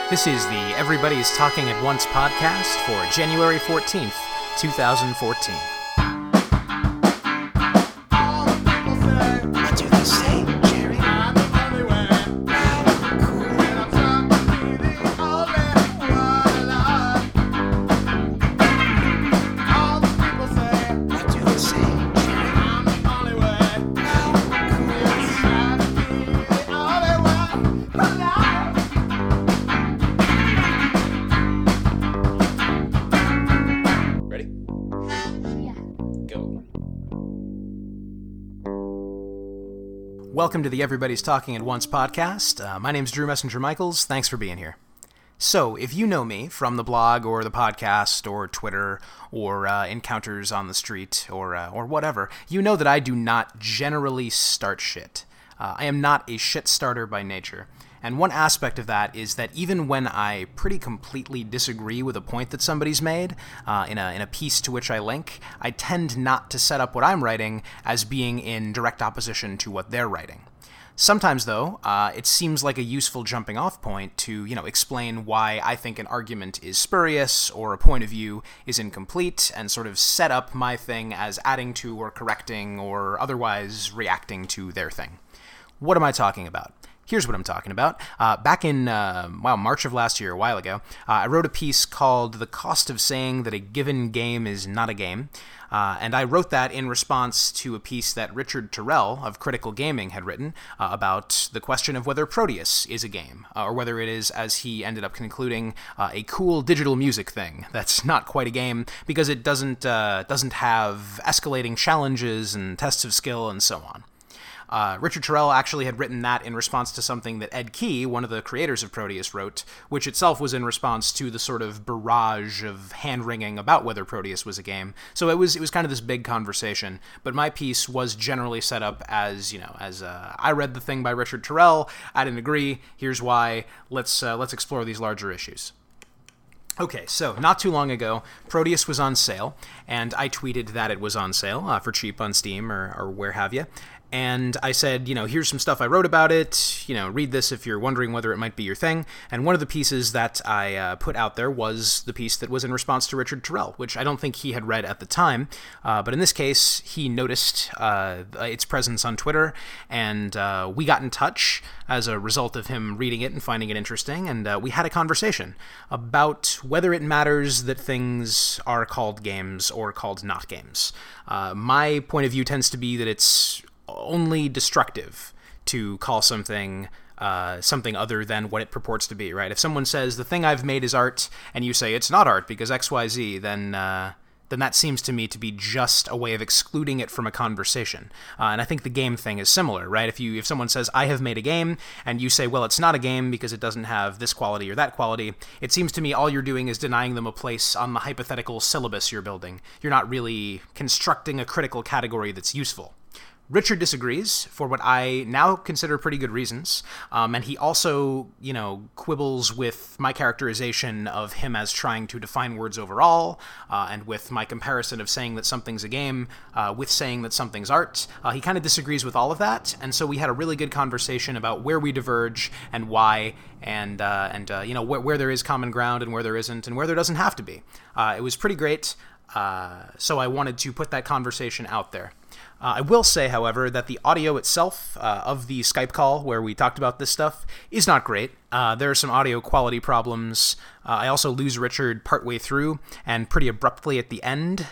This is the Everybody's Talking at Once podcast for January 14th, 2014. What do they say, Jerry? What do they say, Jerry? Ready? Go. Welcome to the Everybody's Talking at Once podcast. My name's Drew Messenger Michaels. Thanks for being here. So, if you know me from the blog or the podcast or Twitter or encounters on the street or whatever, you know that I do not generally start shit. I am not a shit starter by nature. And one aspect of that is that even when I pretty completely disagree with a point that somebody's made in a piece to which I link, I tend not to set up what I'm writing as being in direct opposition to what they're writing. Sometimes, though, it seems like a useful jumping-off point to, explain why I think an argument is spurious or a point of view is incomplete and sort of set up my thing as adding to or correcting or otherwise reacting to their thing. What am I talking about? Here's what I'm talking about. Back in, March of last year, a while ago, I wrote a piece called The Cost of Saying That a Given Game is Not a Game. And I wrote that in response to a piece that Richard Turrell of Critical Gaming had written about the question of whether Proteus is a game, or whether it is, as he ended up concluding, a cool digital music thing that's not quite a game because it doesn't have escalating challenges and tests of skill and so on. Richard Turrell actually had written that in response to something that Ed Key, one of the creators of Proteus, wrote, which itself was in response to the sort of barrage of hand-wringing about whether Proteus was a game. So it was kind of this big conversation. But my piece was generally set up as, I read the thing by Richard Turrell, I didn't agree, here's why, let's explore these larger issues. Okay, so not too long ago, Proteus was on sale, and I tweeted that it was on sale for cheap on Steam or where have you. And I said, here's some stuff I wrote about it, read this if you're wondering whether it might be your thing. And one of the pieces that I put out there was the piece that was in response to Richard Turrell, which I don't think he had read at the time. But in this case, he noticed its presence on Twitter, and we got in touch as a result of him reading it and finding it interesting. And we had a conversation about whether it matters that things are called games or called not games. My point of view tends to be that it's only destructive to call something something other than what it purports to be, right? If someone says, the thing I've made is art, and you say it's not art because XYZ, then that seems to me to be just a way of excluding it from a conversation. And I think the game thing is similar, right? If someone says, I have made a game, and you say, well, it's not a game because it doesn't have this quality or that quality, it seems to me all you're doing is denying them a place on the hypothetical syllabus you're building. You're not really constructing a critical category that's useful. Richard disagrees for what I now consider pretty good reasons, and he also, quibbles with my characterization of him as trying to define words overall, and with my comparison of saying that something's a game with saying that something's art. He kind of disagrees with all of that, and so we had a really good conversation about where we diverge and why, and where there is common ground and where there isn't, and where there doesn't have to be. It was pretty great, so I wanted to put that conversation out there. I will say, however, that the audio itself of the Skype call where we talked about this stuff is not great. There are some audio quality problems. I also lose Richard partway through and pretty abruptly at the end,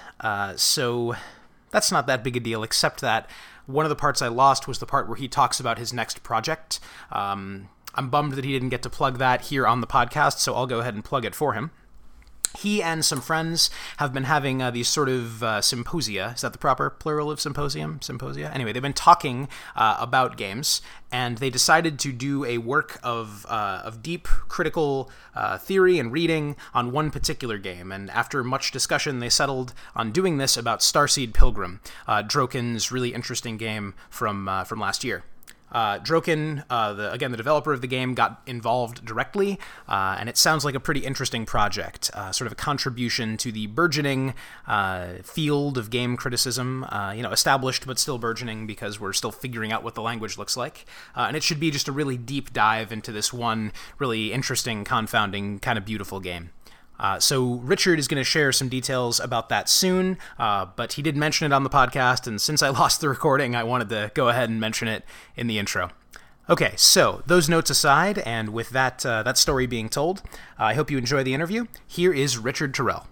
so that's not that big a deal, except that one of the parts I lost was the part where he talks about his next project. I'm bummed that he didn't get to plug that here on the podcast, so I'll go ahead and plug it for him. He and some friends have been having these sort of symposia. Is that the proper plural of symposium? Symposia? Anyway, they've been talking about games, and they decided to do a work of deep critical theory and reading on one particular game. And after much discussion, they settled on doing this about Starseed Pilgrim, Droken's really interesting game from last year. Droken, the developer of the game, got involved directly, and it sounds like a pretty interesting project, sort of a contribution to the burgeoning field of game criticism, established but still burgeoning because we're still figuring out what the language looks like. And it should be just a really deep dive into this one really interesting, confounding, kind of beautiful game. So Richard is going to share some details about that soon, but he did mention it on the podcast, and since I lost the recording, I wanted to go ahead and mention it in the intro. Okay, so those notes aside, and with that story being told, I hope you enjoy the interview. Here is Richard Terrell.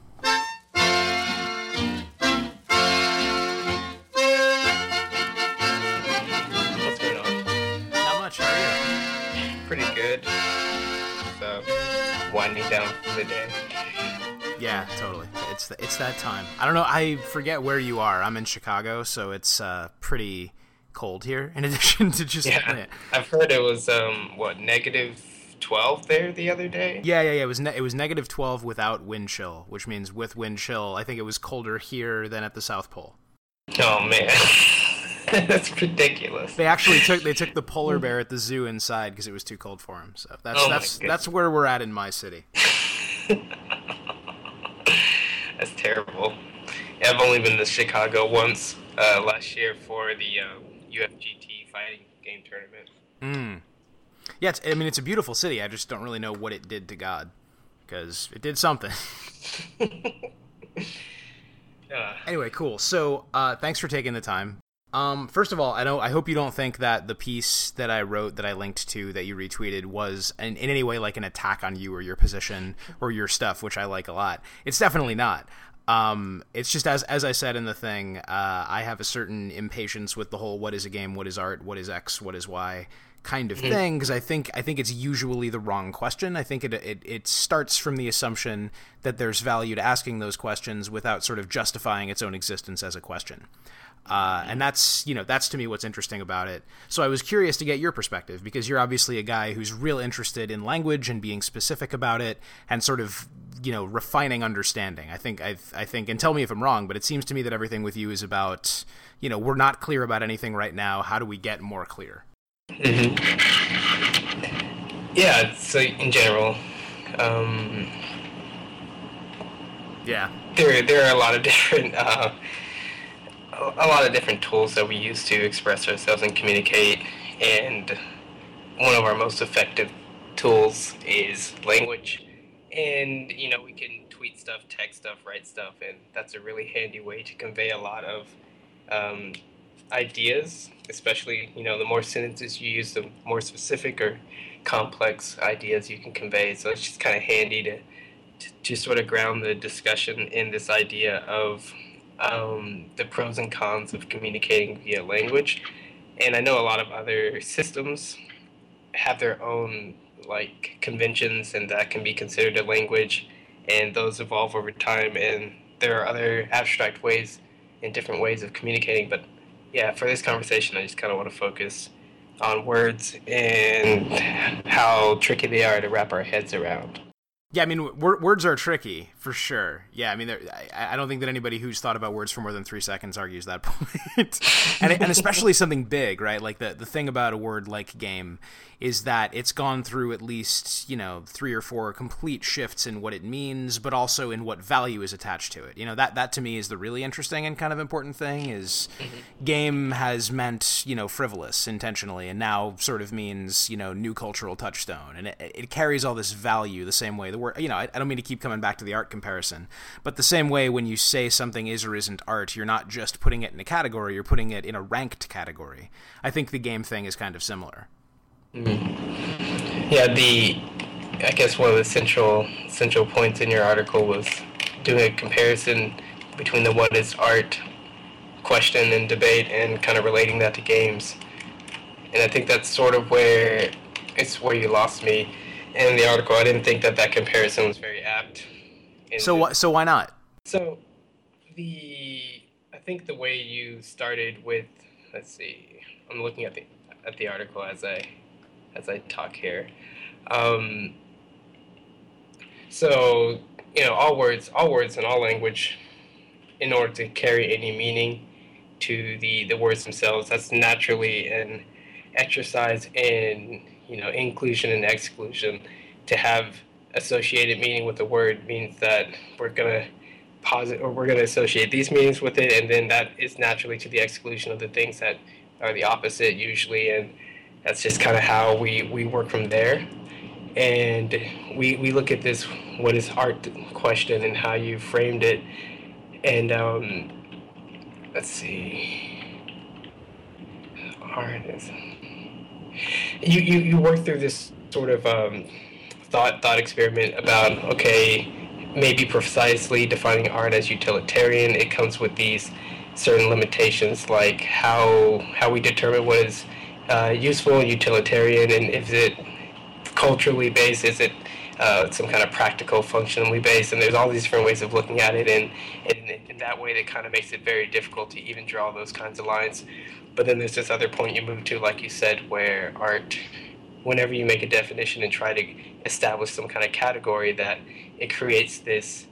What's going on? Not much, how are you? Pretty good. So, winding down for the day. Yeah, totally. It's that time. I don't know, I forget where you are. I'm in Chicago, so it's pretty cold here, in addition to just... Yeah, I've heard it was, negative 12 there the other day? Yeah, it was negative 12 without wind chill, which means with wind chill, I think it was colder here than at the South Pole. Oh, man. That's ridiculous. They actually took the polar bear at the zoo inside because it was too cold for him. So that's where we're at in my city. That's terrible. Yeah, I've only been to Chicago once last year for the UFGT fighting game tournament. Yeah, it's a beautiful city. I just don't really know what it did to God, because it did something. Anyway, cool. So thanks for taking the time. First of all, I hope you don't think that the piece that I wrote that I linked to that you retweeted was in any way like an attack on you or your position or your stuff, which I like a lot. It's definitely not. It's just as I said in the thing, I have a certain impatience with the whole what is a game, what is art, what is X, what is Y kind of thing, because I think it's usually the wrong question. I think it starts from the assumption that there's value to asking those questions without sort of justifying its own existence as a question. And that's to me what's interesting about it. So I was curious to get your perspective, because you're obviously a guy who's real interested in language and being specific about it and sort of, refining understanding. I think, and tell me if I'm wrong, but it seems to me that everything with you is about, we're not clear about anything right now. How do we get more clear? Mm-hmm. Yeah, so in general, yeah, there are a lot of different tools that we use to express ourselves and communicate, and one of our most effective tools is language. And we can tweet stuff, text stuff, write stuff, and that's a really handy way to convey a lot of ideas, especially the more sentences you use, the more specific or complex ideas you can convey. So it's just kind of handy to sort of ground the discussion in this idea of the pros and cons of communicating via language. And I know a lot of other systems have their own conventions, and that can be considered a language, and those evolve over time, and there are other abstract ways and different ways of communicating. But yeah, for this conversation I just kind of want to focus on words and how tricky they are to wrap our heads around. Yeah, I mean, words are tricky, for sure. Yeah, I mean, I don't think that anybody who's thought about words for more than 3 seconds argues that point. and especially something big, right? Like, the thing about a word like game is that it's gone through at least, 3 or 4 complete shifts in what it means, but also in what value is attached to it. That to me is the really interesting and kind of important thing is game has meant, frivolous intentionally, and now sort of means, new cultural touchstone. And it carries all this value the same way the word, I don't mean to keep coming back to the art comparison, but the same way when you say something is or isn't art, you're not just putting it in a category, you're putting it in a ranked category. I think the game thing is kind of similar. Mm-hmm. Yeah, I guess one of the central points in your article was doing a comparison between the what is art question and debate and kind of relating that to games. And I think that's sort of where you lost me in the article. I didn't think that comparison was very apt. So why not? So I think the way you started with, let's see, I'm looking at the article as I talk here. So all words and all language, in order to carry any meaning to the words themselves, that's naturally an exercise in, inclusion and exclusion. To have associated meaning with the word means that we're going to posit, or we're going to associate these meanings with it, and then that is naturally to the exclusion of the things that are the opposite usually, and that's just kind of how we work from there. And we look at this what is art question and how you framed it, and let's see, art is, you work through this sort of thought experiment about, okay, maybe precisely defining art as utilitarian, it comes with these certain limitations, like how we determine what is useful and utilitarian, and is it culturally based, is it some kind of practical, functionally based, and there's all these different ways of looking at it, and in that way that kind of makes it very difficult to even draw those kinds of lines. But then there's this other point you move to, like you said, where art, whenever you make a definition and try to establish some kind of category, that it creates this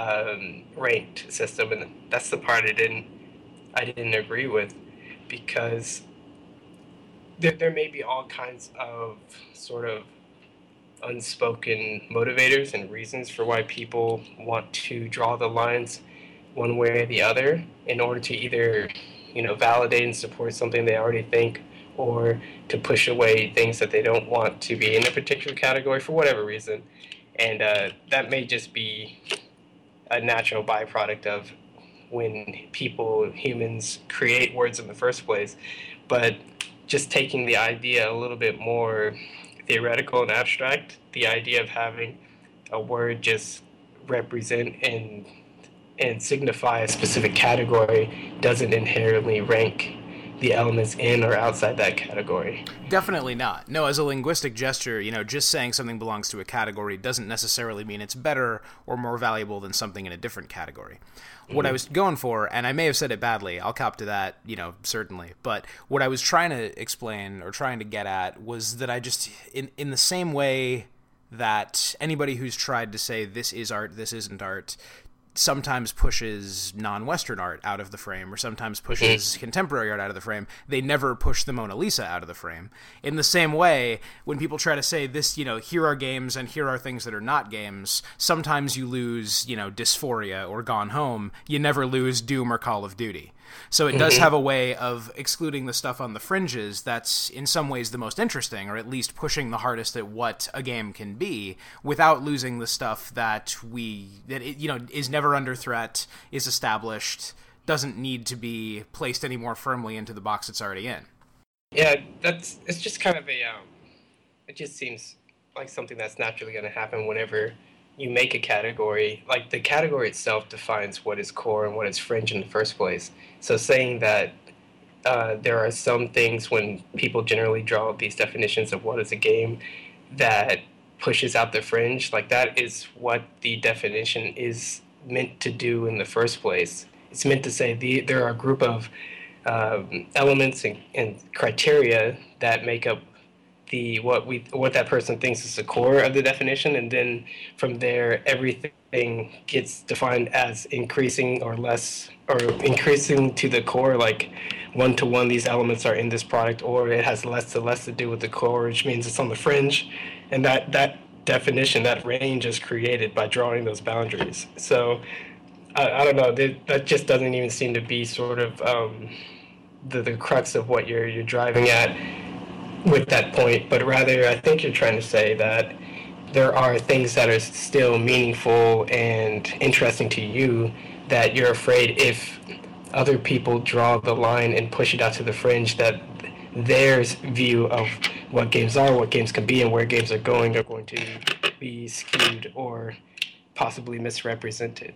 ranked system, and that's the part I didn't agree with, because there may be all kinds of sort of unspoken motivators and reasons for why people want to draw the lines one way or the other in order to either, validate and support something they already think, or to push away things that they don't want to be in a particular category for whatever reason. And that may just be a natural byproduct of when humans create words in the first place. But just taking the idea a little bit more theoretical and abstract, the idea of having a word just represent and signify a specific category doesn't inherently rank the elements in or outside that category. Definitely not. No, as a linguistic gesture, just saying something belongs to a category doesn't necessarily mean it's better or more valuable than something in a different category. Mm-hmm. What I was going for, and I may have said it badly, I'll cop to that, certainly, but what I was trying to explain or trying to get at was that I just, in the same way that anybody who's tried to say this is art, this isn't art, sometimes pushes non-Western art out of the frame, or sometimes pushes contemporary art out of the frame. They never push the Mona Lisa out of the frame. In the same way, when people try to say this, here are games and here are things that are not games, sometimes you lose, Dysphoria or Gone Home. You never lose Doom or Call of Duty. So it does have a way of excluding the stuff on the fringes that's in some ways the most interesting, or at least pushing the hardest at what a game can be, without losing the stuff that is never under threat, is established, doesn't need to be placed any more firmly into the box it's already in. Yeah, it's just kind of it just seems like something that's naturally going to happen whenever you make a category. Like, the category itself defines what is core and what is fringe in the first place. So saying that there are some things, when people generally draw these definitions of what is a game, that pushes out the fringe, like, that is what the definition is meant to do in the first place. It's meant to say there are a group of elements and criteria that make up what that person thinks is the core of the definition, and then from there everything gets defined as increasing or less, or increasing to the core, like 1-to-1 these elements are in this product, or it has less to do with the core, which means it's on the fringe. And that definition, that range, is created by drawing those boundaries. So I don't know, that just doesn't even seem to be sort of the crux of what you're driving at with that point, but rather I think you're trying to say that there are things that are still meaningful and interesting to you, that you're afraid if other people draw the line and push it out to the fringe, that their view of what games are, what games can be, and where games are going to be skewed or possibly misrepresented.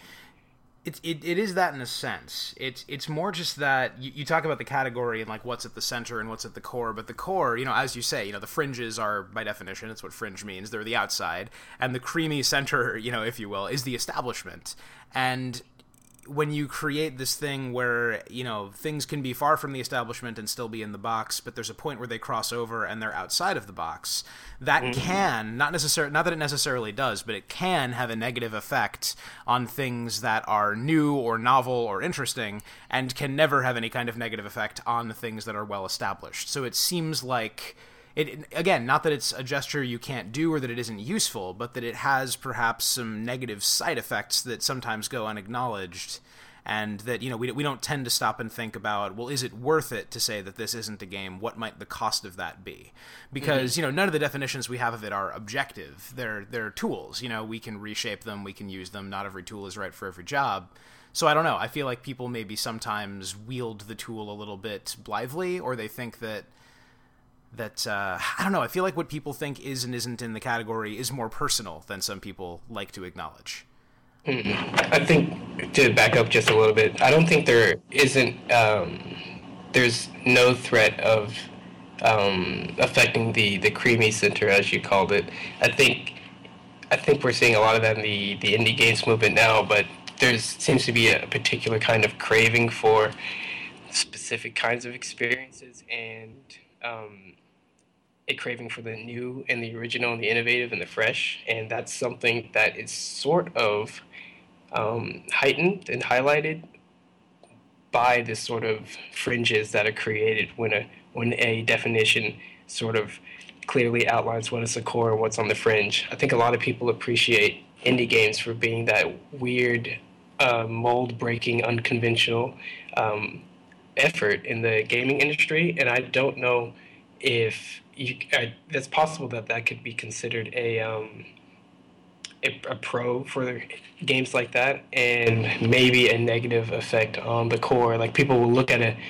It is that in a sense. It's more just that you talk about the category and like what's at the center and what's at the core, but the core, as you say, the fringes are, by definition, it's what fringe means, they're the outside, and the creamy center, if you will, is the establishment. And when you create this thing where, you know, things can be far from the establishment and still be in the box, but there's a point where they cross over and they're outside of the box, that can, not that it necessarily does, but it can have a negative effect on things that are new or novel or interesting, and can never have any kind of negative effect on the things that are well established. So it seems like it, again, not that it's a gesture you can't do or that it isn't useful, but that it has perhaps some negative side effects that sometimes go unacknowledged, and that, you know, we don't tend to stop and think about, well, is it worth it to say that this isn't a game? What might the cost of that be? Because, you know, none of the definitions we have of it are objective. They're tools. You know, we can reshape them, we can use them. Not every tool is right for every job. So I don't know. I feel like people maybe sometimes wield the tool a little bit blithely, or they think that I don't know, I feel like what people think is and isn't in the category is more personal than some people like to acknowledge. I think, to back up just a little bit, I don't think there isn't, there's no threat of affecting the creamy center, as you called it. I think we're seeing a lot of that in the indie games movement now, but there seems to be a particular kind of craving for specific kinds of experiences, and a craving for the new and the original and the innovative and the fresh, and that's something that is sort of heightened and highlighted by this sort of fringes that are created when a definition sort of clearly outlines what is the core and what's on the fringe. I think a lot of people appreciate indie games for being that weird, mold-breaking, unconventional effort in the gaming industry, and I don't know if it's possible that could be considered a pro for games like that, and maybe a negative effect on the core. Like, people will look at a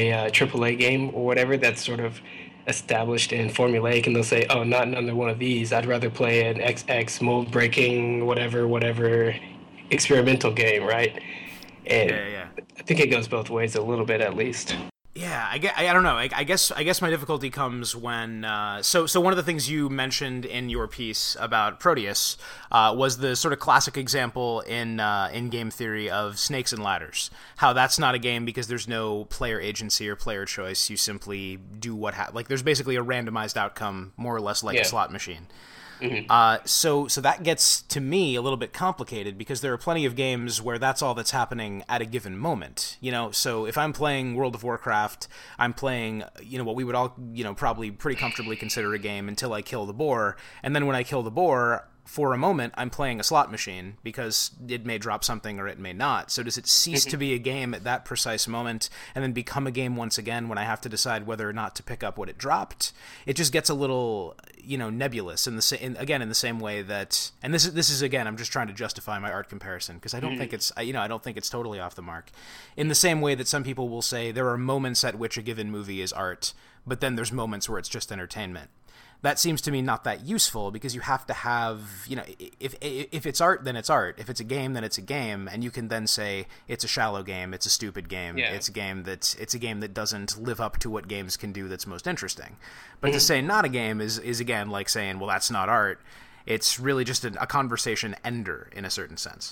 AAA game or whatever that's sort of established and formulaic, and they'll say, "Oh, not another one of these. I'd rather play an XX mold breaking whatever experimental game," right? And Yeah. I think it goes both ways a little bit, at least. Yeah, I don't know. I guess my difficulty comes when so one of the things you mentioned in your piece about Proteus was the sort of classic example in game theory of Snakes and Ladders. How that's not a game because there's no player agency or player choice. You simply do like there's basically a randomized outcome, more or less like a slot machine. Mm-hmm. So that gets to me a little bit complicated, because there are plenty of games where that's all that's happening at a given moment. You know, so if I'm playing World of Warcraft, I'm playing, you know, what we would all, you know, probably pretty comfortably consider a game until I kill the boar, and then when I kill the boar, for a moment, I'm playing a slot machine, because it may drop something or it may not. So does it cease to be a game at that precise moment and then become a game once again when I have to decide whether or not to pick up what it dropped? It just gets a little, you know, nebulous in the same way that, and this is again, I'm just trying to justify my art comparison, because I don't think it's, you know, I don't think it's totally off the mark. In the same way that some people will say there are moments at which a given movie is art, but then there's moments where it's just entertainment. That seems to me not that useful, because you have to have, you know, if it's art, then it's art. If it's a game, then it's a game, and you can then say it's a shallow game, it's a stupid game, it's a game that doesn't live up to what games can do that's most interesting. But to say not a game is again like saying, well, that's not art. It's really just a conversation ender in a certain sense.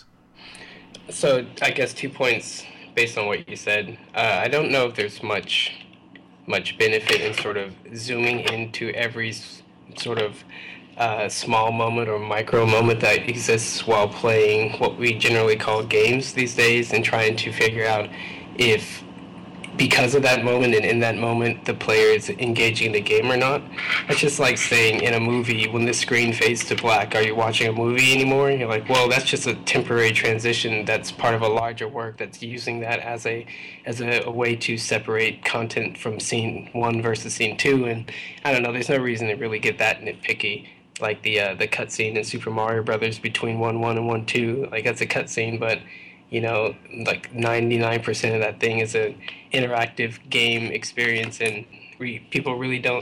So I guess 2 points based on what you said. I don't know if there's much benefit in sort of zooming into every sort of small moment or micro moment that exists while playing what we generally call games these days, and trying to figure out if, because of that moment and in that moment, the player is engaging in the game or not. It's just like saying in a movie, when the screen fades to black, are you watching a movie anymore? You're like, well, that's just a temporary transition that's part of a larger work that's using that as a way to separate content from scene 1 versus scene 2. And I don't know, there's no reason to really get that nitpicky. Like the cutscene in Super Mario Brothers between 1-1 and 1-2, like, that's a cutscene, but, you know, like 99% of that thing is an interactive game experience, and people really don't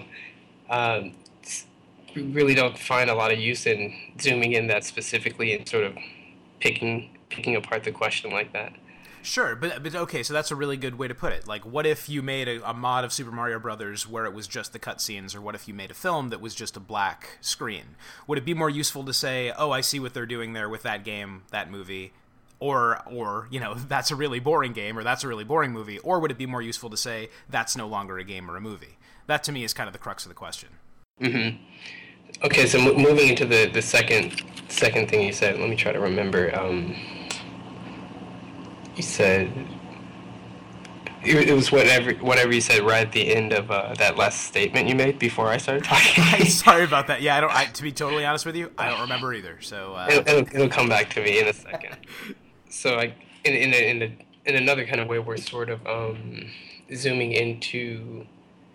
find a lot of use in zooming in that specifically and sort of picking apart the question like that. Sure, but okay, so that's a really good way to put it. Like, what if you made a mod of Super Mario Brothers where it was just the cutscenes, or what if you made a film that was just a black screen? Would it be more useful to say, oh, I see what they're doing there with that game, that movie, Or that's a really boring game, or that's a really boring movie? Or would it be more useful to say that's no longer a game or a movie? That to me is kind of the crux of the question. Mm-hmm. Okay, so moving into the second thing you said, let me try to remember. You said it was whatever you said right at the end of that last statement you made before I started talking. Sorry about that. Yeah, to be totally honest with you, I don't remember either. So it'll come back to me in a second. So in another kind of way, we're sort of zooming into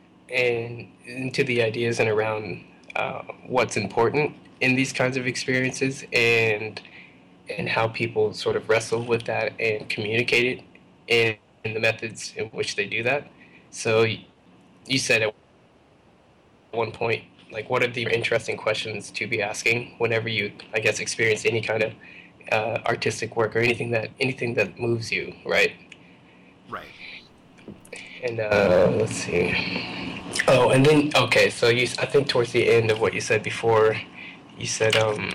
the ideas and around what's important in these kinds of experiences, and how people sort of wrestle with that and communicate it in the methods in which they do that. So you said at one point, like, what are the interesting questions to be asking whenever you, I guess, experience any kind of artistic work or anything that moves you, right? Right. And let's see. Oh, and then okay, so I think towards the end of what you said before, you said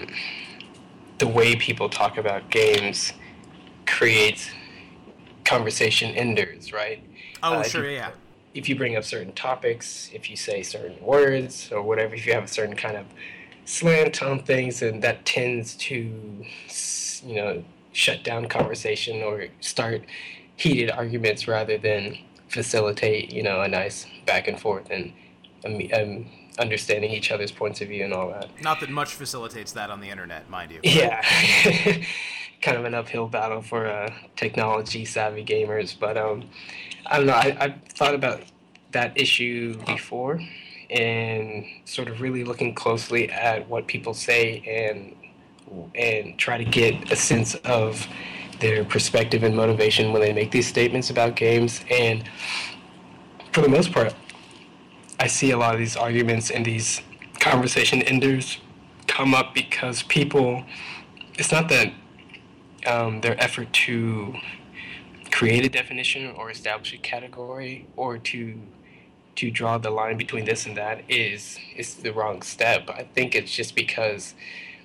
the way people talk about games creates conversation enders, right? Oh, sure, yeah. If you bring up certain topics, if you say certain words or whatever, if you have a certain kind of slant on things, and that tends to, shut down conversation or start heated arguments rather than facilitate, a nice back and forth and understanding each other's points of view and all that. Not that much facilitates that on the internet, mind you. Yeah. Kind of an uphill battle for technology-savvy gamers, but I don't know. I've thought about that issue before, and sort of really looking closely at what people say and try to get a sense of their perspective and motivation when they make these statements about games. And for the most part, I see a lot of these arguments and these conversation enders come up because people, it's not that their effort to create a definition or establish a category or to draw the line between this and that is the wrong step. I think it's just because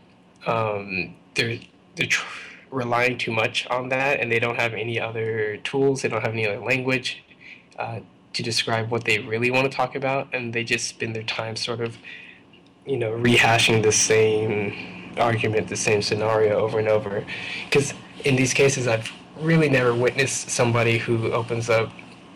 they're relying too much on that, and they don't have any other tools, they don't have any other language to describe what they really want to talk about, and they just spend their time sort of, rehashing the same argument, the same scenario over and over. Because in these cases, I've really never witnessed somebody who opens up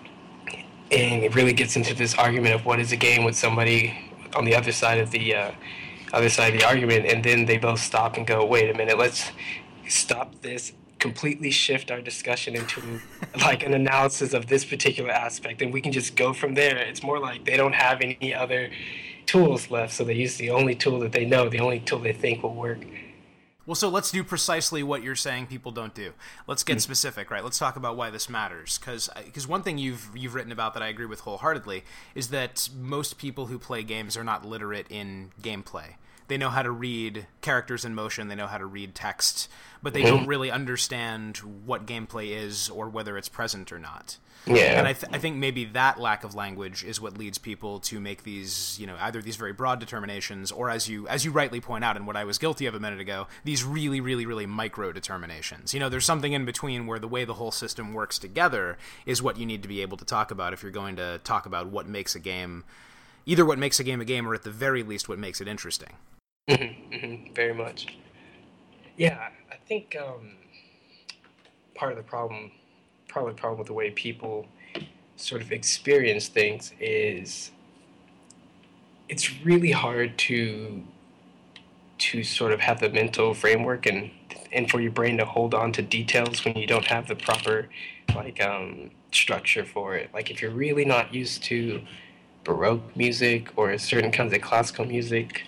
and really gets into this argument of what is a game with somebody on the other side of the argument, and then they both stop and go, wait a minute, let's stop this, completely shift our discussion into like an analysis of this particular aspect, and we can just go from there. It's more like they don't have any other tools left, so they use the only tool that they know, the only tool they think will work. Well, so let's do precisely what you're saying people don't do. Let's get specific, right? Let's talk about why this matters. Because one thing you've written about that I agree with wholeheartedly is that most people who play games are not literate in gameplay. They know how to read characters in motion, they know how to read text, but they don't really understand what gameplay is or whether it's present or not. Yeah. And I think maybe that lack of language is what leads people to make these, either these very broad determinations, or as you rightly point out, and what I was guilty of a minute ago, these really, really, really micro determinations. There's something in between where the way the whole system works together is what you need to be able to talk about if you're going to talk about what makes a game, either what makes a game, or at the very least what makes it interesting. Very much. Yeah, I think part of the problem with the way people sort of experience things is it's really hard to sort of have the mental framework and for your brain to hold on to details when you don't have the proper structure for it. Like if you're really not used to Baroque music or certain kinds of classical music,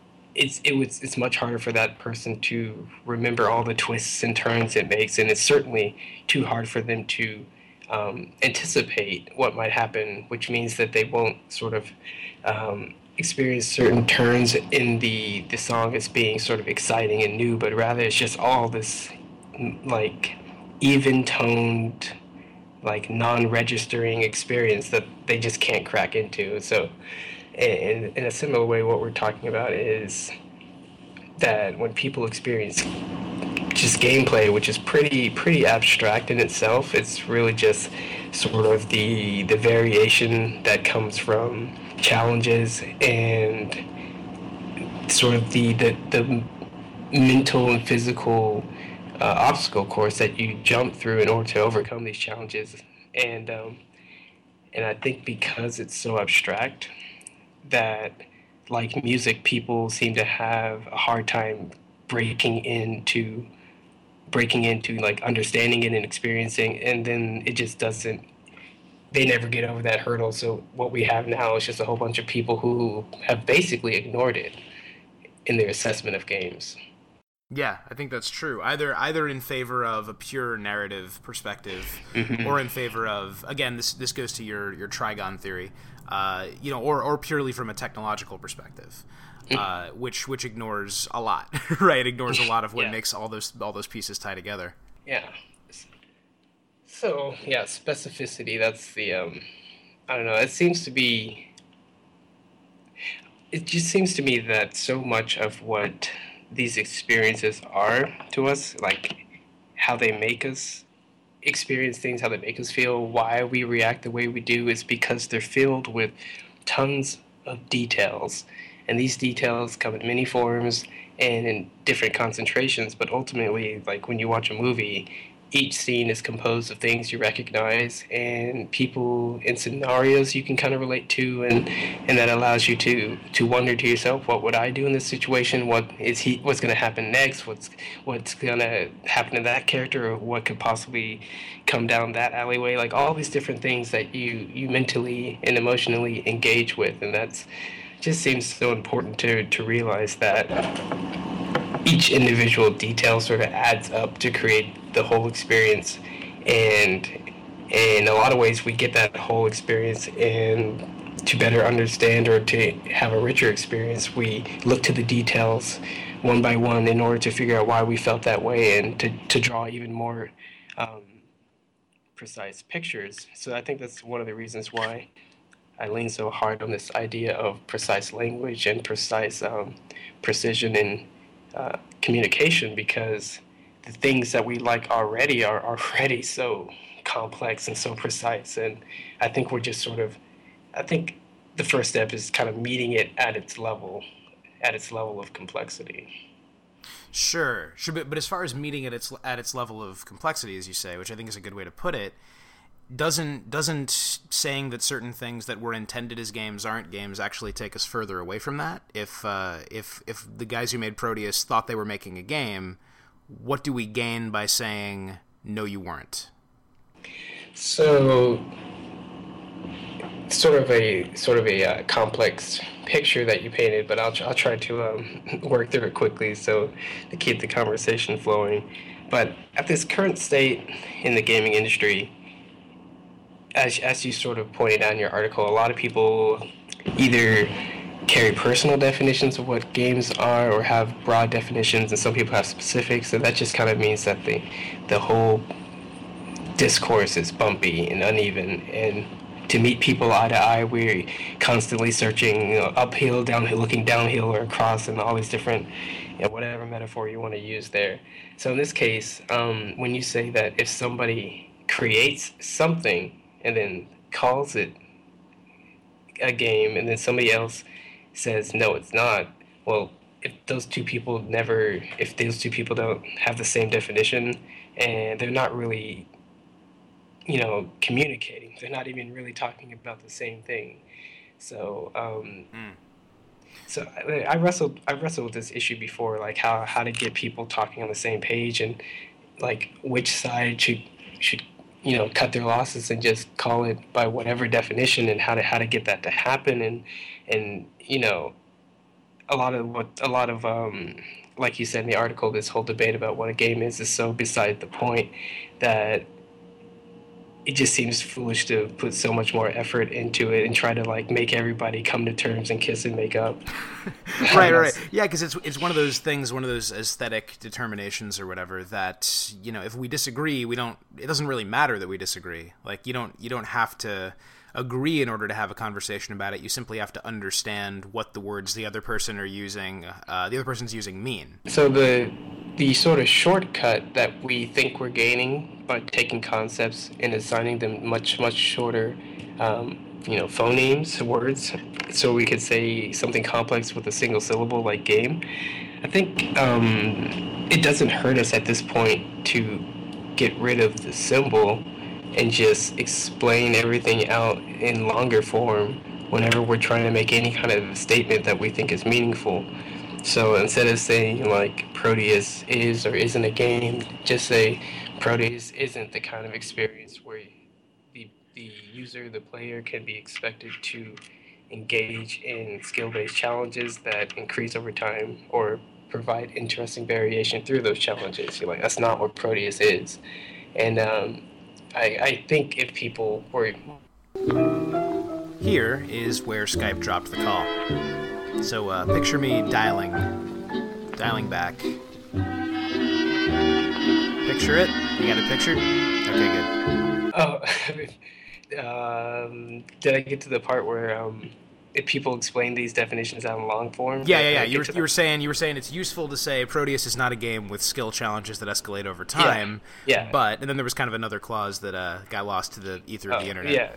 it's much harder for that person to remember all the twists and turns it makes, and it's certainly too hard for them to anticipate what might happen, which means that they won't sort of experience certain turns in the song as being sort of exciting and new, but rather it's just all this like even-toned, like non-registering experience that they just can't crack into. So in a similar way, what we're talking about is that when people experience just gameplay, which is pretty abstract in itself. It's really just sort of the variation that comes from challenges and sort of the mental and physical obstacle course that you jump through in order to overcome these challenges. And I think because it's so abstract that, like music, people seem to have a hard time breaking into like understanding it and experiencing, and then it just doesn't, they never get over that hurdle. So what we have now is just a whole bunch of people who have basically ignored it in their assessment of games. Yeah, I think that's true. Either in favor of a pure narrative perspective, or in favor of, again, this goes to your Trigon theory, or purely from a technological perspective, which ignores a lot, right? Ignores a lot of what makes all those pieces tie together. Yeah. So yeah, specificity. That's the I don't know. It just seems to me that so much of what these experiences are to us, like how they make us experience things, how they make us feel, why we react the way we do, is because they're filled with tons of details. And these details come in many forms and in different concentrations, but ultimately, like when you watch a movie, each scene is composed of things you recognize and people and scenarios you can kind of relate to, and that allows you to wonder to yourself, what would I do in this situation? What's going to happen next? What's going to happen to that character, or what could possibly come down that alleyway? Like all these different things that you mentally and emotionally engage with, and that's just seems so important to realize that each individual detail sort of adds up to create the whole experience. And in a lot of ways we get that whole experience, and to better understand or to have a richer experience, we look to the details one by one in order to figure out why we felt that way, and to draw even more precise pictures. So I think that's one of the reasons why I lean so hard on this idea of precise language and precise precision in communication, because the things that we like already are already so complex and so precise. And I think I think the first step is kind of meeting it at its level of complexity. Sure. But as far as meeting it at its level of complexity, as you say, which I think is a good way to put it, doesn't saying that certain things that were intended as games aren't games actually take us further away from that? If the guys who made Proteus thought they were making a game, what do we gain by saying no, you weren't? So, sort of a complex picture that you painted, but I'll try to work through it quickly so to keep the conversation flowing. But at this current state in the gaming industry, as you sort of pointed out in your article, a lot of people either carry personal definitions of what games are or have broad definitions, and some people have specifics, and that just kind of means that the whole discourse is bumpy and uneven. And to meet people eye to eye, we're constantly searching, uphill, downhill, looking downhill or across, and all these different, whatever metaphor you want to use there. So in this case, when you say that if somebody creates something and then calls it a game, and then somebody else says no, it's not, well, if those two people don't have the same definition, and they're not really communicating, they're not even really talking about the same thing. So so I wrestled with this issue before, like how to get people talking on the same page, and like which side should cut their losses and just call it by whatever definition, and how to get that to happen. And a lot of like you said in the article, this whole debate about what a game is so beside the point that it just seems foolish to put so much more effort into it and try to like make everybody come to terms and kiss and make up. Right. Yeah, because it's one of those things, one of those aesthetic determinations or whatever that, if we disagree, it doesn't really matter that we disagree. Like you don't have to agree in order to have a conversation about it. You simply have to understand what the words the other person are using, the other person's using mean. So the sort of shortcut that we think we're gaining by taking concepts and assigning them much, much shorter, phonemes, words, so we could say something complex with a single syllable like game. I think it doesn't hurt us at this point to get rid of the symbol and just explain everything out in longer form whenever we're trying to make any kind of statement that we think is meaningful. So instead of saying like Proteus is or isn't a game, just say Proteus isn't the kind of experience where the user, the player, can be expected to engage in skill-based challenges that increase over time or provide interesting variation through those challenges. You're like, that's not what Proteus is. And I think if people were... Here is where Skype dropped the call. So picture me dialing back. Picture it? You got it pictured? Okay, good. Oh, did I get to the part where if people explain these definitions out in long form? Yeah. You were saying it's useful to say Proteus is not a game with skill challenges that escalate over time. Yeah. But and then there was kind of another clause that got lost to the ether of the internet. Yeah.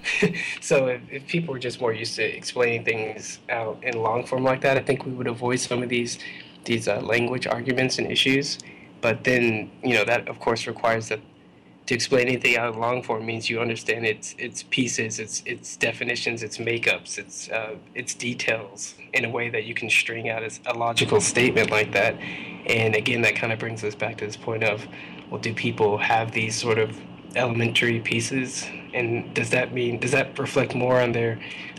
So if people were just more used to explaining things out in long form like that, I think we would avoid some of these language arguments and issues. But then, that of course requires that to explain anything out in long form means you understand its pieces, its definitions, its makeups, its details in a way that you can string out as a logical statement like that. And again, that kind of brings us back to this point of, well, do people have these sort of elementary pieces, and does that reflect more on their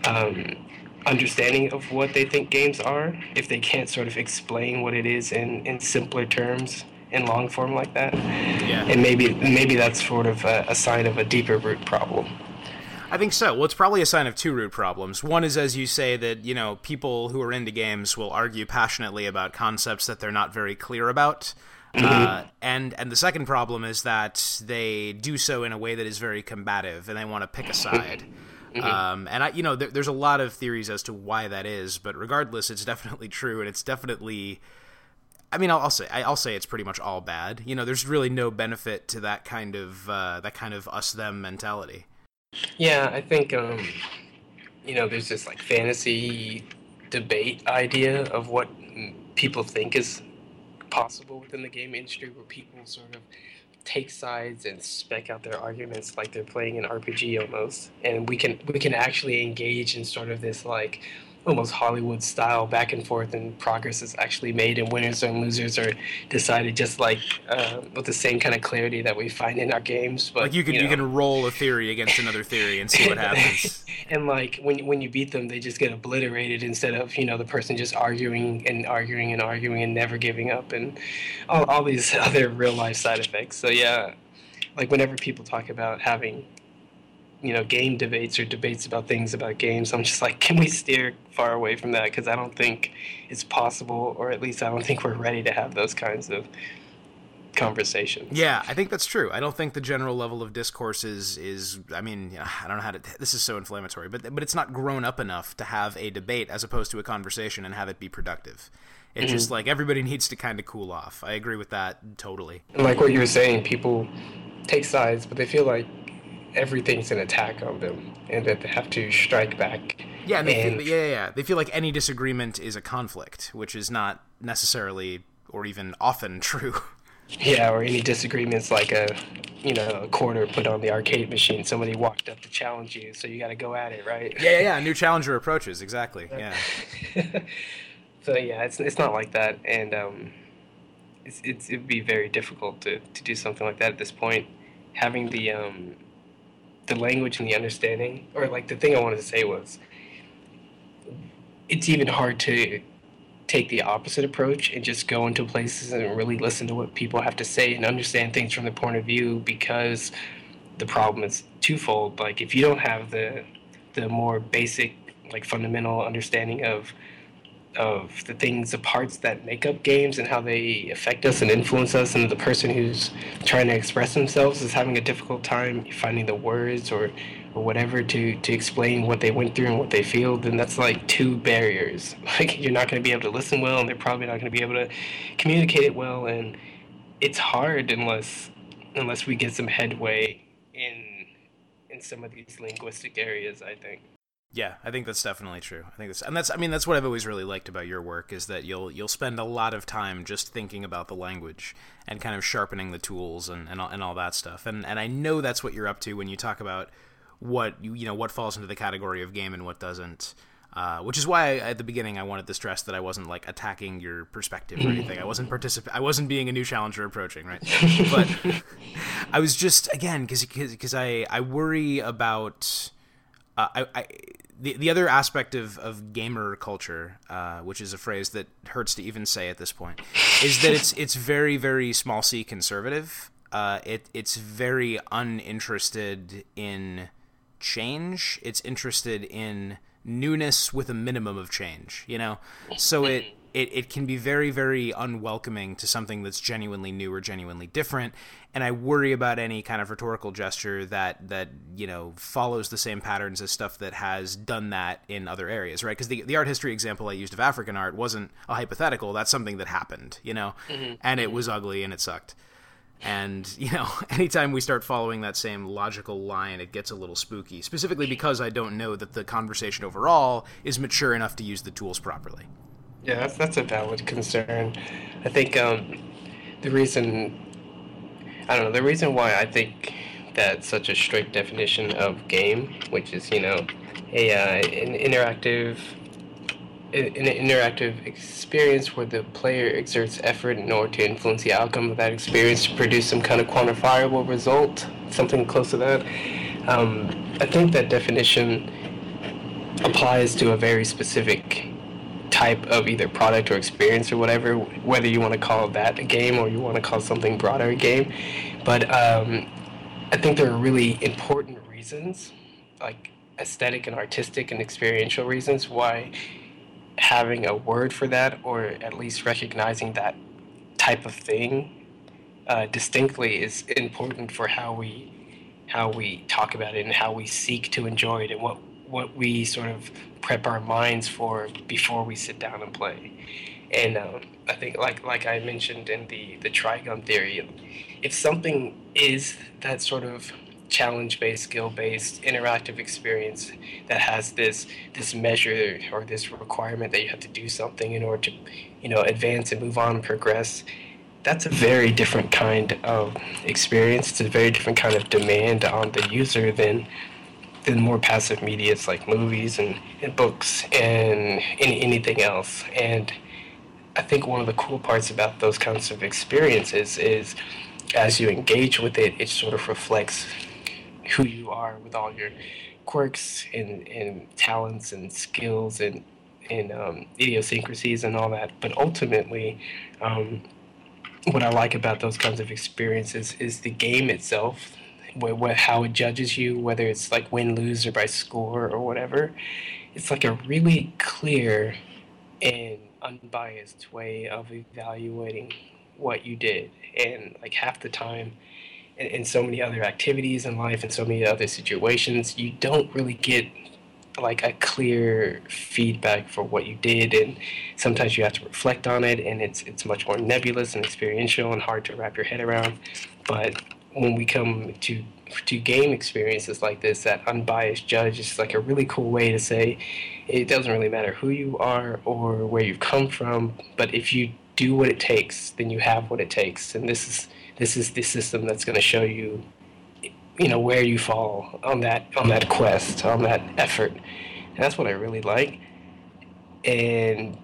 understanding of what they think games are if they can't sort of explain what it is in simpler terms in long form like that? Yeah. And maybe that's sort of a sign of a deeper root problem. I think so. Well, it's probably a sign of two root problems. One is, as you say, that people who are into games will argue passionately about concepts that they're not very clear about. Mm-hmm. And the second problem is that they do so in a way that is very combative, and they want to pick a side. Mm-hmm. And there's a lot of theories as to why that is, but regardless, it's definitely true, and it's definitely. I mean, I'll say it's pretty much all bad. There's really no benefit to that kind of us-them mentality. Yeah, I think there's this like fantasy debate idea of what people think is possible within the game industry, where people sort of take sides and spec out their arguments like they're playing an RPG almost, and we can actually engage in sort of this like almost Hollywood style back and forth, and progress is actually made, and winners and losers are decided just like with the same kind of clarity that we find in our games. But like you can roll a theory against another theory and see what happens. And like when you beat them, they just get obliterated instead of the person just arguing and never giving up, and all these other real life side effects. So yeah, like whenever people talk about having game debates or debates about things about games, I'm just like, can we steer far away from that? Because I don't think it's possible, or at least I don't think we're ready to have those kinds of conversations. Yeah, I think that's true. I don't think the general level of discourse is I mean, I don't know how to, this is so inflammatory, but it's not grown up enough to have a debate as opposed to a conversation and have it be productive. It's just like everybody needs to kind of cool off. I agree with that totally. And like what you were saying, people take sides, but they feel like everything's an attack on them, and that they have to strike back. Yeah, they feel like any disagreement is a conflict, which is not necessarily or even often true. Yeah, or any disagreements like a quarter put on the arcade machine. Somebody walked up to challenge you, so you got to go at it, right? Yeah. New challenger approaches, exactly. Yeah. So yeah, it's not like that, and it'd be very difficult to do something like that at this point. Having the language and the understanding, or like the thing I wanted to say was, it's even hard to take the opposite approach and just go into places and really listen to what people have to say and understand things from their point of view, because the problem is twofold. Like if you don't have the more basic, like fundamental understanding of the things, the parts that make up games and how they affect us and influence us, and the person who's trying to express themselves is having a difficult time finding the words or or whatever to explain what they went through and what they feel, then that's like two barriers. Like you're not going to be able to listen well, and they're probably not going to be able to communicate it well, and it's hard unless we get some headway in some of these linguistic areas, I think. Yeah, I think that's definitely true. I mean that's what I've always really liked about your work, is that you'll spend a lot of time just thinking about the language and kind of sharpening the tools and all that stuff. And I know that's what you're up to when you talk about what what falls into the category of game and what doesn't. Which is why at the beginning I wanted to stress that I wasn't like attacking your perspective or anything. I wasn't being a new challenger approaching, right? But I was just, again, because I worry about the other aspect of gamer culture, which is a phrase that hurts to even say at this point, is that it's very, very small c conservative. It's very uninterested in change. It's interested in newness with a minimum of change, so it can be very, very unwelcoming to something that's genuinely new or genuinely different. And I worry about any kind of rhetorical gesture that follows the same patterns as stuff that has done that in other areas, right? Because the art history example I used of African art wasn't a hypothetical. That's something that happened, and it was ugly and it sucked. And, anytime we start following that same logical line, it gets a little spooky, specifically because I don't know that the conversation overall is mature enough to use the tools properly. Yeah, that's a valid concern. I think the reason why I think that such a strict definition of game, which is, an interactive experience where the player exerts effort in order to influence the outcome of that experience to produce some kind of quantifiable result, something close to that. I think that definition applies to a very specific type of either product or experience or whatever, whether you want to call that a game or you want to call something broader a game. But I think there are really important reasons, like aesthetic and artistic and experiential reasons, why having a word for that, or at least recognizing that type of thing distinctly, is important for how we talk about it and how we seek to enjoy it, and what we sort of prep our minds for before we sit down and play. And I think, like I mentioned in the Trigun theory, if something is that sort of challenge-based, skill-based, interactive experience that has this measure or this requirement that you have to do something in order to, advance and move on and progress, that's a very different kind of experience. It's a very different kind of demand on the user than more passive media like movies and books and anything else. And I think one of the cool parts about those kinds of experiences is as you engage with it, it sort of reflects who you are with all your quirks and talents and skills and idiosyncrasies and all that. But ultimately, what I like about those kinds of experiences is the game itself, how it judges you, whether it's like win, lose, or by score or whatever. It's like a really clear and unbiased way of evaluating what you did. And like half the time, in so many other activities in life and so many other situations, you don't really get like a clear feedback for what you did, and sometimes you have to reflect on it, and it's much more nebulous and experiential and hard to wrap your head around. But when we come to game experiences like this, that unbiased judge is like a really cool way to say it doesn't really matter who you are or where you've come from, but if you do what it takes, then you have what it takes. And this is the system that's going to show you, where you fall on that quest, on that effort. And that's what I really like. And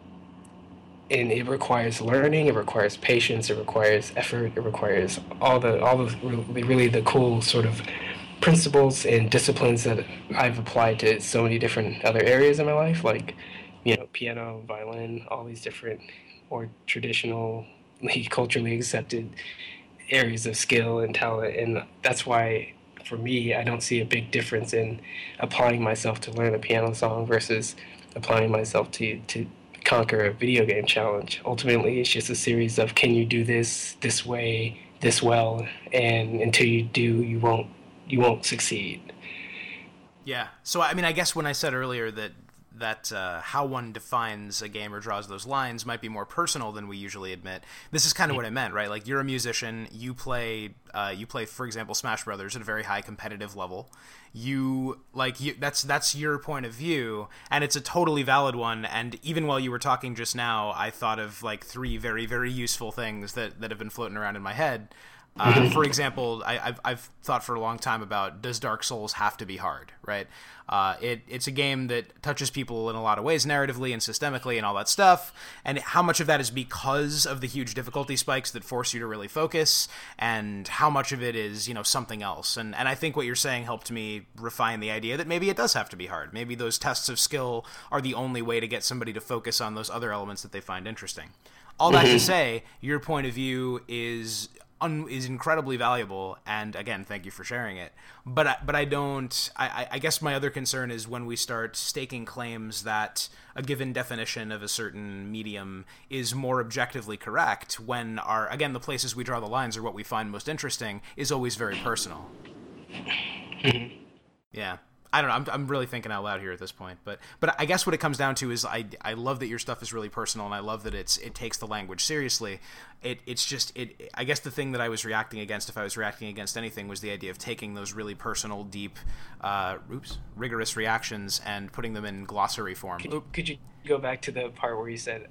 it requires learning, it requires patience, it requires effort, it requires all the really the cool sort of principles and disciplines that I've applied to so many different other areas in my life, like, piano, violin, all these different more traditionally culturally accepted areas of skill and talent. And that's why, for me, I don't see a big difference in applying myself to learn a piano song versus applying myself to conquer a video game challenge. Ultimately, it's just a series of, can you do this way, this well, and until you do, you won't succeed. Yeah. So, I mean, I guess when I said earlier that how one defines a game or draws those lines might be more personal than we usually admit, this is kind of what I meant, right? Like, you're a musician, you play, for example, Smash Brothers at a very high competitive level. That's your point of view, and it's a totally valid one. And even while you were talking just now, I thought of like 3 very, very useful things that have been floating around in my head. For example, I've thought for a long time about, does Dark Souls have to be hard, right? It's a game that touches people in a lot of ways, narratively and systemically and all that stuff, and how much of that is because of the huge difficulty spikes that force you to really focus, and how much of it is, something else. And I think what you're saying helped me refine the idea that maybe it does have to be hard. Maybe those tests of skill are the only way to get somebody to focus on those other elements that they find interesting. All that to say, your point of view is incredibly valuable, and again, thank you for sharing it. But I guess my other concern is when we start staking claims that a given definition of a certain medium is more objectively correct, when the places we draw the lines are what we find most interesting, is always very personal. Yeah. I don't know. I'm really thinking out loud here at this point, but I guess what it comes down to is I love that your stuff is really personal, and I love that it takes the language seriously. It's just I guess the thing that I was reacting against, if I was reacting against anything, was the idea of taking those really personal, deep, rigorous reactions and putting them in glossary form. Could you go back to the part where you said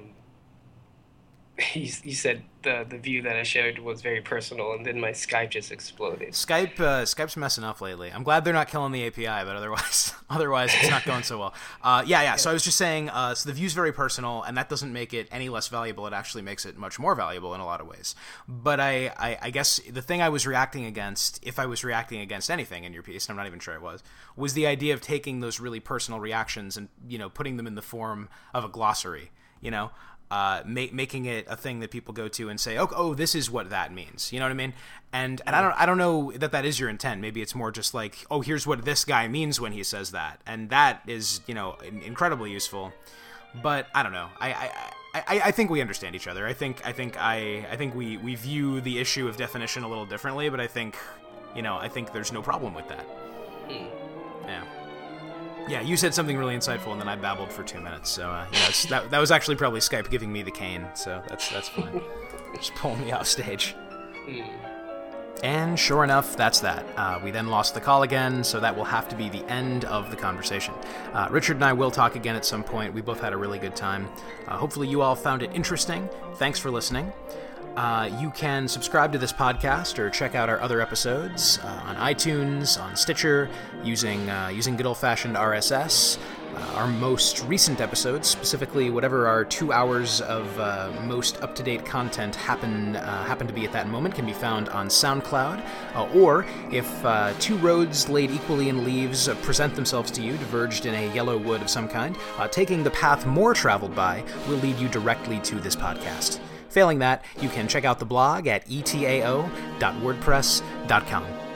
you said the view that I shared was very personal, and then my Skype just exploded. Skype's messing up lately. I'm glad they're not killing the API, but otherwise it's not going so well. Yeah. So I was just saying, so the view's very personal, and that doesn't make it any less valuable. It actually makes it much more valuable in a lot of ways. But I guess the thing I was reacting against, if I was reacting against anything in your piece, and I'm not even sure it was the idea of taking those really personal reactions and putting them in the form of a glossary. Making it a thing that people go to and say, oh, this is what that means. You know what I mean? And I don't know that is your intent. Maybe it's more just like, oh, here's what this guy means when he says that, and that is incredibly useful. But I don't know. I think we understand each other. I think we view the issue of definition a little differently. But I think there's no problem with that. Yeah. Yeah, you said something really insightful, and then I babbled for 2 minutes. So that was actually probably Skype giving me the cane. So that's fine. Just pulling me off stage. And sure enough, that's that. We then lost the call again, so that will have to be the end of the conversation. Richard and I will talk again at some point. We both had a really good time. Hopefully you all found it interesting. Thanks for listening. You can subscribe to this podcast or check out our other episodes on iTunes, on Stitcher, using good old-fashioned RSS. Our most recent episodes, specifically whatever our 2 hours of most up-to-date content happen to be at that moment, can be found on SoundCloud. Or if 2 roads laid equally in leaves present themselves to you, diverged in a yellow wood of some kind, taking the path more traveled by will lead you directly to this podcast. Failing that, you can check out the blog at etao.wordpress.com.